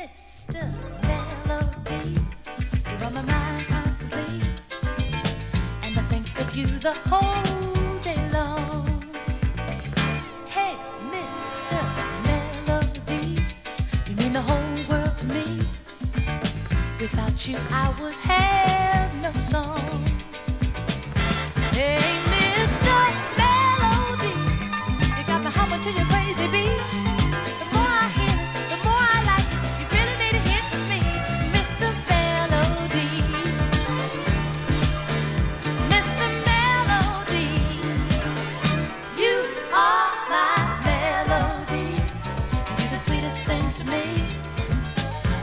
Mr. Melody, you're on my mind constantly, and I think of you the whole day long. Hey, Mr. Melody, you mean the whole world to me. Without you, I would have no song.